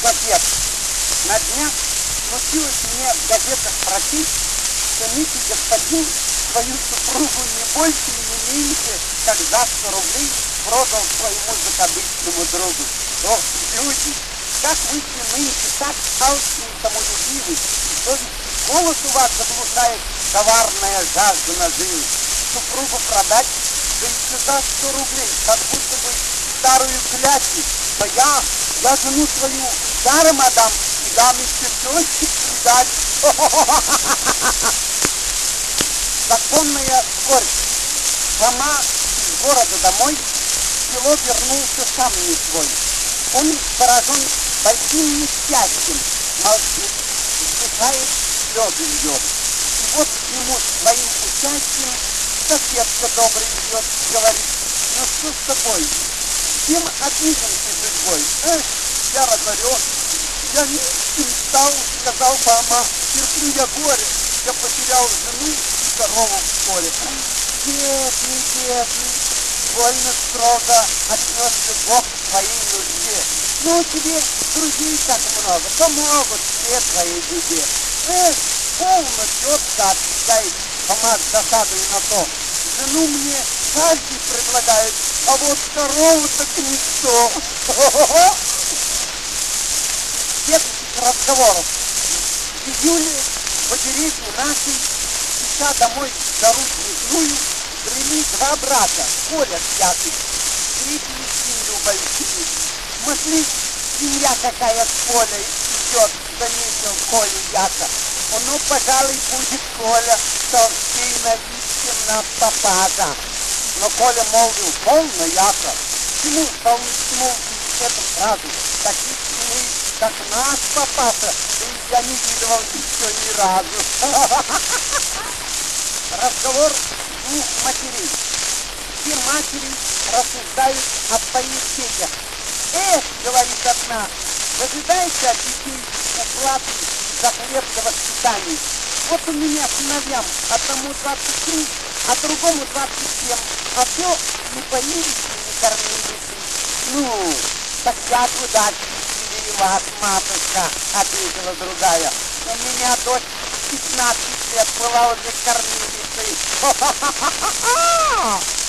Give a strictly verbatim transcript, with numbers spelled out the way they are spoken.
Во-первых, на днях случилось мне в газетах прочесть, что некий господин свою супругу не больше и не меньше, как за сто рублей продал своему закадычному другу. Ох, люди, как вы все нынче так алчны и самолюбивы, и совесть голос у вас заглушает коварная жажда наживы. Супругу продать, да еще за сто рублей, как будто бы старую клячу, но я, я жену свою даром отдам и дам еще тещик придать. Законная скорость. Сама из города домой, в село вернулся сам не свой. Он поражен большим несчастьем, молчит, вздыхает, слезы льет. И вот к нему своим участием соседка добрый идет, говорит: ну что с тобой? Чем обижен ты судьбой? Эх, я разорен, я нищим стал, сказал мама, терплю я горе, я потерял жену и корову в поле. Бедный, бедный, больно строго отнесся Бог к твоей нужде. Ну, тебе друзей так много, помогут все твоей беде. Эх, полно, тетка, отвечает сама с досадой на то. Жену мне каждый предлагает, а вот корову так никто. Следующих разговоров. В июле по деревне нашей, ища домой жару снежную, брели два брата, Коля с Якой, встретили семью большую. Смотри, семья какая с Колей идет, заметил Колю Яка. Ну, пожалуй, будет Коля толстей на вид, чем наш папаша. Но Коля молвил: полно, Яка, чему полному это сразу? Таких семей, как наш папаша, я не видывал еще ни разу. Разговор двух матерей. Все матери рассуждают о своих детях. Эх, говорит одна, дожидайся от детей уплаты за хлеб за воспитание. Вот у меня сыновьям одному двадцать три, а другому двадцать семь, а все не поились и не кормились. Ну, так я куда тебе вас, матушка, ответила другая. У меня дочь пятнадцать лет была уже кормилицей.